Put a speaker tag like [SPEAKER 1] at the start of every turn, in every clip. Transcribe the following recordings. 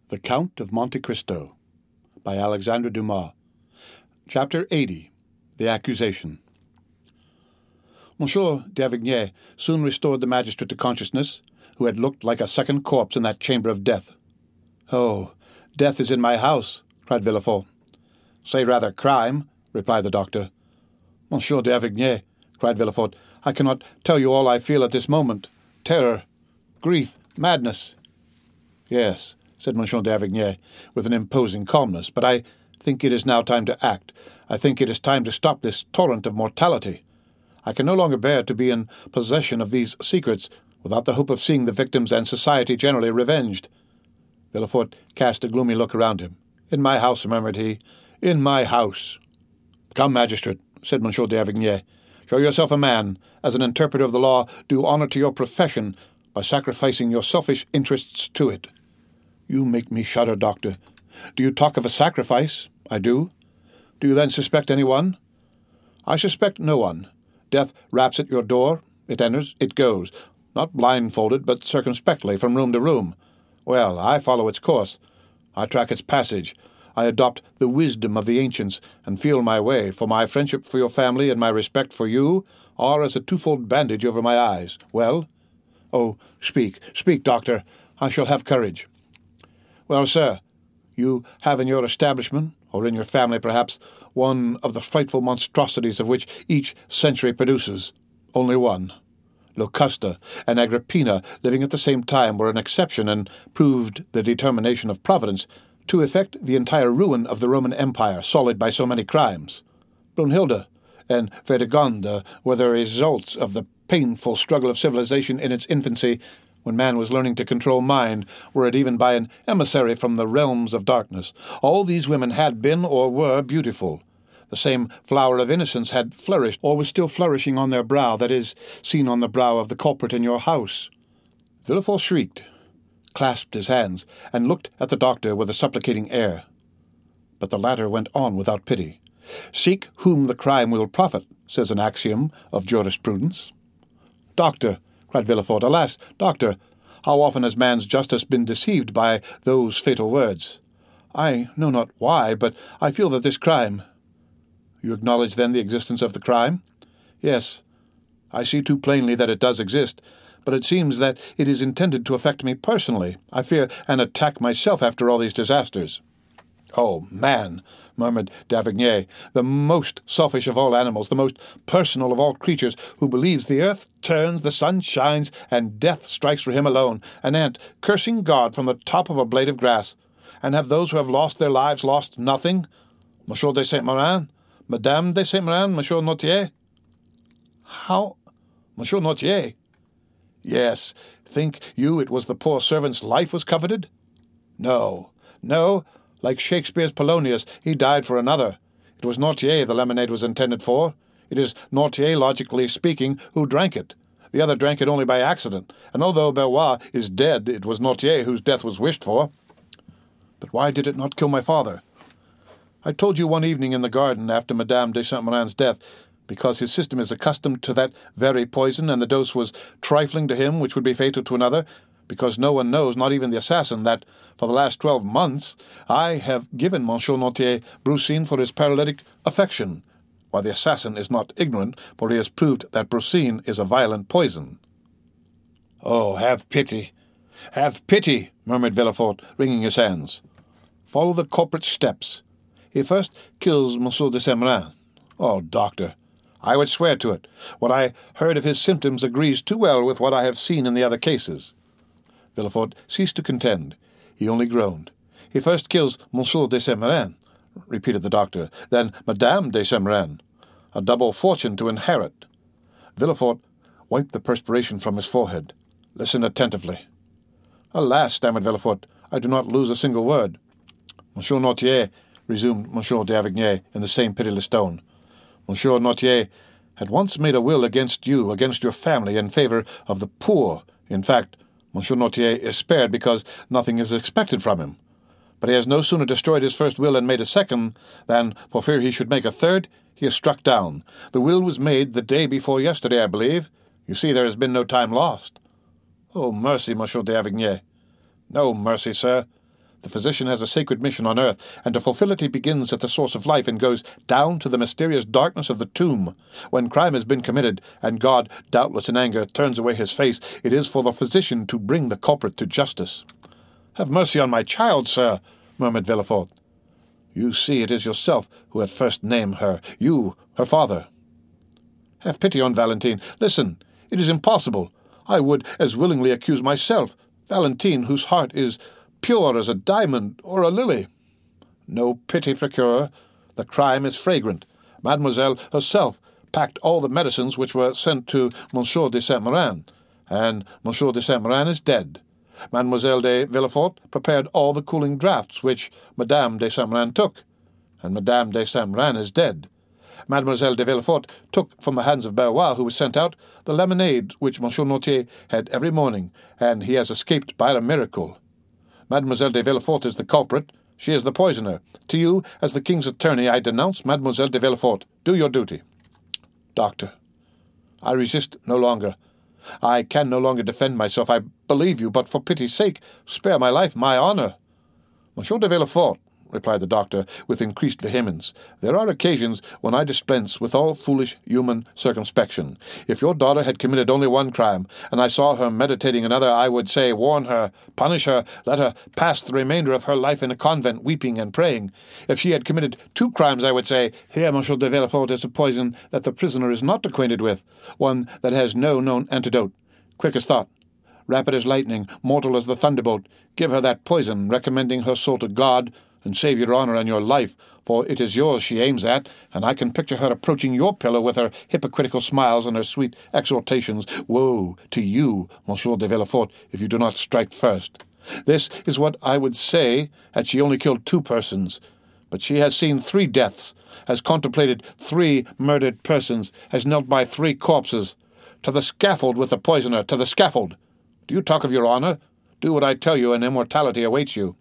[SPEAKER 1] The Count of Monte Cristo by Alexandre Dumas. Chapter 80. The Accusation. Monsieur d'Avignay soon restored the magistrate to consciousness, who had looked like a second corpse in that chamber of death. "Oh, death is in my house," cried Villefort. "Say rather crime," replied the doctor. "Monsieur d'Avignay," cried Villefort, "I cannot tell you all I feel at this moment. Terror, grief, madness." "Yes," said Monsieur d'Avignay, with an imposing calmness, "but I think it is now time to act. I think it is time to stop this torrent of mortality. I can no longer bear to be in possession of these secrets without the hope of seeing the victims and society generally revenged." Villefort cast a gloomy look around him. "In my house," murmured he, "in my house." "Come, magistrate," said Monsieur d'Avignay, "show yourself a man. As an interpreter of the law, do honor to your profession by sacrificing your selfish interests to it." "You make me shudder, doctor. Do you talk of a sacrifice?" "I do." "Do you then suspect anyone?" "I suspect no one. Death raps at your door. It enters, it goes, not blindfolded, but circumspectly, from room to room. Well, I follow its course. I track its passage. I adopt the wisdom of the ancients, and feel my way, for my friendship for your family and my respect for you are as a twofold bandage over my eyes. Well? Oh, speak, doctor. I shall have courage." "Well, sir, you have in your establishment, or in your family perhaps, one of the frightful monstrosities of which each century produces. Only one. Locusta and Agrippina, living at the same time, were an exception and proved the determination of Providence to effect the entire ruin of the Roman Empire, sullied by so many crimes. Brunhilde and Fredegonde were the results of the painful struggle of civilization in its infancy, when man was learning to control mind, were it even by an emissary from the realms of darkness. All these women had been or were beautiful. The same flower of innocence had flourished, or was still flourishing on their brow, that is, seen on the brow of the culprit in your house." Villefort shrieked, clasped his hands, and looked at the doctor with a supplicating air. But the latter went on without pity. "Seek whom the crime will profit," says an axiom of jurisprudence. "Doctor," cried Villefort, "alas, doctor, how often has man's justice been deceived by those fatal words? I know not why, but I feel that this crime—" "You acknowledge, then, the existence of the crime?" "Yes, I see too plainly that it does exist, but it seems that it is intended to affect me personally. I fear an attack myself after all these disasters." "Oh, man," murmured d'Avignay, "the most selfish of all animals, the most personal of all creatures, who believes the earth turns, the sun shines, and death strikes for him alone, an ant cursing God from the top of a blade of grass. And have those who have lost their lives lost nothing? Monsieur de Saint-Méran, Madame de Saint-Méran, Monsieur Noirtier?" "How? Monsieur Noirtier?" "Yes. Think you it was the poor servant's life was coveted? No. Like Shakespeare's Polonius, he died for another. It was Noirtier the lemonade was intended for. It is Noirtier, logically speaking, who drank it. The other drank it only by accident, and although Bellois is dead, it was Noirtier whose death was wished for." "But why did it not kill my father?" "I told you one evening in the garden after Madame de Saint-Méran's death, because his system is accustomed to that very poison, and the dose was trifling to him which would be fatal to another, because no one knows, not even the assassin, that for the last 12 months I have given Monsieur Noirtier brucine for his paralytic affection, while the assassin is not ignorant, for he has proved that brucine is a violent poison." "Oh, have pity, murmured Villefort, wringing his hands. "Follow the culprit's steps. He first kills Monsieur de Saint-Méran. Oh, doctor, I would swear to it. What I heard of his symptoms agrees too well with what I have seen in the other cases." Villefort ceased to contend. He only groaned. "He first kills Monsieur de Saint-Méran," repeated the doctor, "then Madame de Saint-Méran. A double fortune to inherit." Villefort wiped the perspiration from his forehead. "Listen attentively." "Alas," stammered Villefort, "I do not lose a single word." "Monsieur Noirtier," resumed Monsieur d'Avignay in the same pitiless tone, "Monsieur Noirtier had once made a will against you, against your family, in favor of the poor. In fact, Monsieur Noirtier is spared because nothing is expected from him. But he has no sooner destroyed his first will and made a second than, for fear he should make a third, he is struck down. The will was made the day before yesterday, I believe. You see there has been no time lost." "Oh, mercy, Monsieur d'Avignay." "No mercy, sir. The physician has a sacred mission on earth, and to fulfill it he begins at the source of life and goes down to the mysterious darkness of the tomb. When crime has been committed, and God, doubtless in anger, turns away his face, it is for the physician to bring the culprit to justice." "Have mercy on my child, sir," murmured Villefort. "You see, it is yourself who have first named her, you, her father." "Have pity on Valentine. Listen, it is impossible. I would as willingly accuse myself, Valentine, whose heart is pure as a diamond or a lily." "No pity, procureur. The crime is flagrant. Mademoiselle herself packed all the medicines which were sent to Monsieur de Saint-Méran, and Monsieur de Saint-Méran is dead. Mademoiselle de Villefort prepared all the cooling draughts which Madame de Saint-Méran took, and Madame de Saint-Méran is dead. Mademoiselle de Villefort took from the hands of Barrois, who was sent out, the lemonade which Monsieur Noirtier had every morning, and he has escaped by a miracle. Mademoiselle de Villefort is the culprit. She is the poisoner. To you, as the king's attorney, I denounce Mademoiselle de Villefort. Do your duty." "Doctor, I resist no longer. I can no longer defend myself. I believe you, but for pity's sake, spare my life, my honour." "Monsieur de Villefort," replied the doctor, with increased vehemence, "there are occasions when I dispense with all foolish human circumspection. If your daughter had committed only one crime, and I saw her meditating another, I would say, warn her, punish her, let her pass the remainder of her life in a convent, weeping and praying. If she had committed 2 crimes, I would say, here, Monsieur de Villefort, is a poison that the prisoner is not acquainted with, one that has no known antidote. Quick as thought, rapid as lightning, mortal as the thunderbolt, give her that poison, recommending her soul to God, and save your honour and your life, for it is yours she aims at, and I can picture her approaching your pillow with her hypocritical smiles and her sweet exhortations. Woe to you, Monsieur de Villefort, if you do not strike first. This is what I would say had she only killed 2 persons. But she has seen 3 deaths, has contemplated 3 murdered persons, has knelt by 3 corpses. To the scaffold with the poisoner, to the scaffold! Do you talk of your honour? Do what I tell you, and immortality awaits you."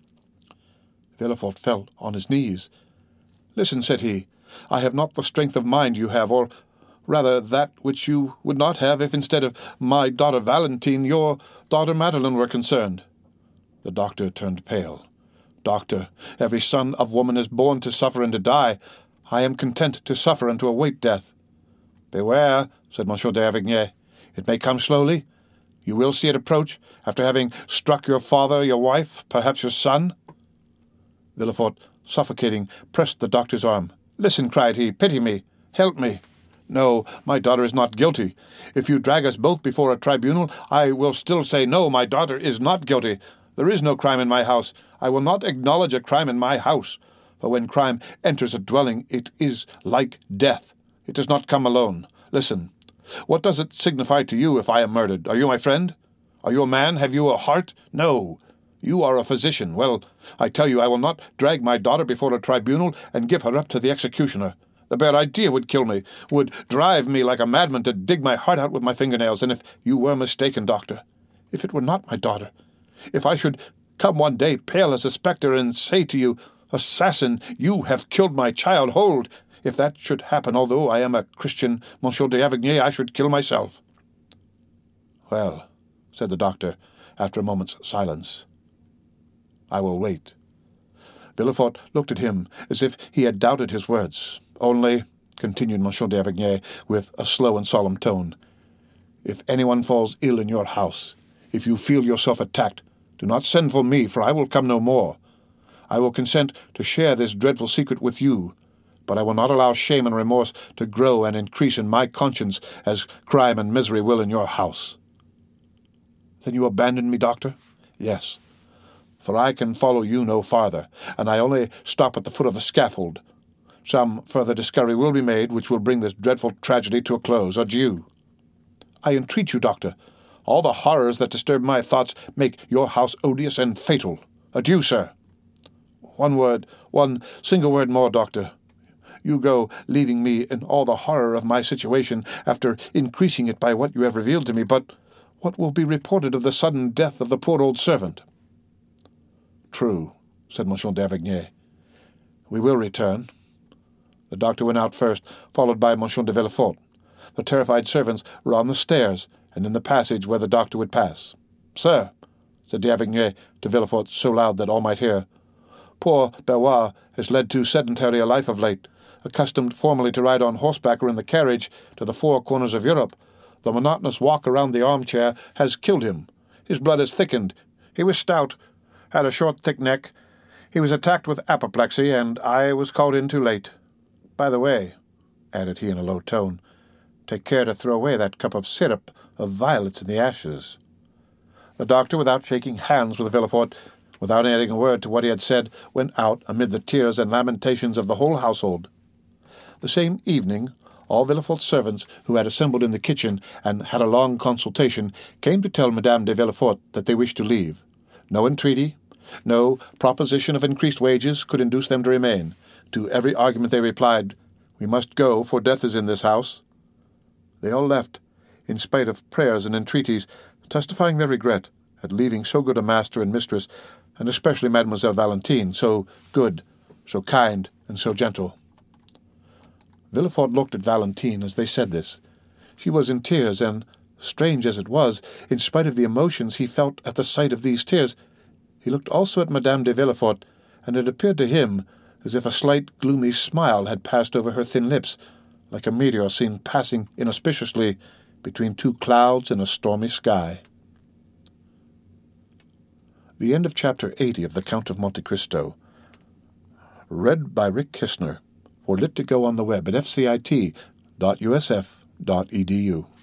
[SPEAKER 1] Villefort fell on his knees. "Listen," said he, "I have not the strength of mind you have, or rather that which you would not have if instead of my daughter Valentine, your daughter Madeleine were concerned." The doctor turned pale. "Doctor, every son of woman is born to suffer and to die. I am content to suffer and to await death." "Beware," said Monsieur d'Avrigny. "It may come slowly. You will see it approach, after having struck your father, your wife, perhaps your son." Villefort, suffocating, pressed the doctor's arm. "Listen," cried he. "Pity me. Help me. No, my daughter is not guilty. If you drag us both before a tribunal, I will still say, no, my daughter is not guilty. There is no crime in my house. I will not acknowledge a crime in my house. For when crime enters a dwelling, it is like death. It does not come alone. Listen. What does it signify to you if I am murdered? Are you my friend? Are you a man? Have you a heart? No. You are a physician. Well, I tell you, I will not drag my daughter before a tribunal and give her up to the executioner. The bare idea would kill me, would drive me like a madman to dig my heart out with my fingernails. And if you were mistaken, doctor, if it were not my daughter, if I should come one day pale as a spectre and say to you, 'Assassin, you have killed my child, hold!' If that should happen, although I am a Christian, Monsieur d'Avrigny, I should kill myself." "Well," said the doctor, after a moment's silence, "I will wait." Villefort looked at him as if he had doubted his words. "Only," continued Monsieur d'Avrigny, with a slow and solemn tone, "if anyone falls ill in your house, if you feel yourself attacked, do not send for me, for I will come no more. I will consent to share this dreadful secret with you, but I will not allow shame and remorse to grow and increase in my conscience as crime and misery will in your house." "Then you abandon me, doctor?" "Yes. For I can follow you no farther, and I only stop at the foot of the scaffold. Some further discovery will be made which will bring this dreadful tragedy to a close. Adieu." "I entreat you, doctor. All the horrors that disturb my thoughts make your house odious and fatal. Adieu, sir." One single word more, doctor. You go, leaving me in all the horror of my situation, after increasing it by what you have revealed to me, but what will be reported of the sudden death of the poor old servant?" "True," said Monsieur d'Avrigny. "We will return." The doctor went out first, followed by Monsieur de Villefort. The terrified servants were on the stairs and in the passage where the doctor would pass. "Sir," said d'Avigney to Villefort so loud that all might hear. "Poor Berrois has led too sedentary a life of late. Accustomed formerly to ride on horseback or in the carriage to the four corners of Europe, the monotonous walk around the armchair has killed him. His blood has thickened. He was stout, had a short, thick neck. He was attacked with apoplexy, and I was called in too late. By the way," added he in a low tone, "take care to throw away that cup of syrup of violets in the ashes." The doctor, without shaking hands with Villefort, without adding a word to what he had said, went out amid the tears and lamentations of the whole household. The same evening, all Villefort's servants, who had assembled in the kitchen and had a long consultation, came to tell Madame de Villefort that they wished to leave. No entreaty, no proposition of increased wages could induce them to remain. To every argument they replied, "We must go, for death is in this house." They all left, in spite of prayers and entreaties, testifying their regret at leaving so good a master and mistress, and especially Mademoiselle Valentine, so good, so kind, and so gentle. Villefort looked at Valentine as they said this. She was in tears, and, strange as it was, in spite of the emotions he felt at the sight of these tears, he looked also at Madame de Villefort, and it appeared to him as if a slight gloomy smile had passed over her thin lips, like a meteor seen passing inauspiciously between two clouds in a stormy sky. The end of Chapter 80 of The Count of Monte Cristo. Read by Rick Kistner for Lit2Go on the web at fcit.usf.edu.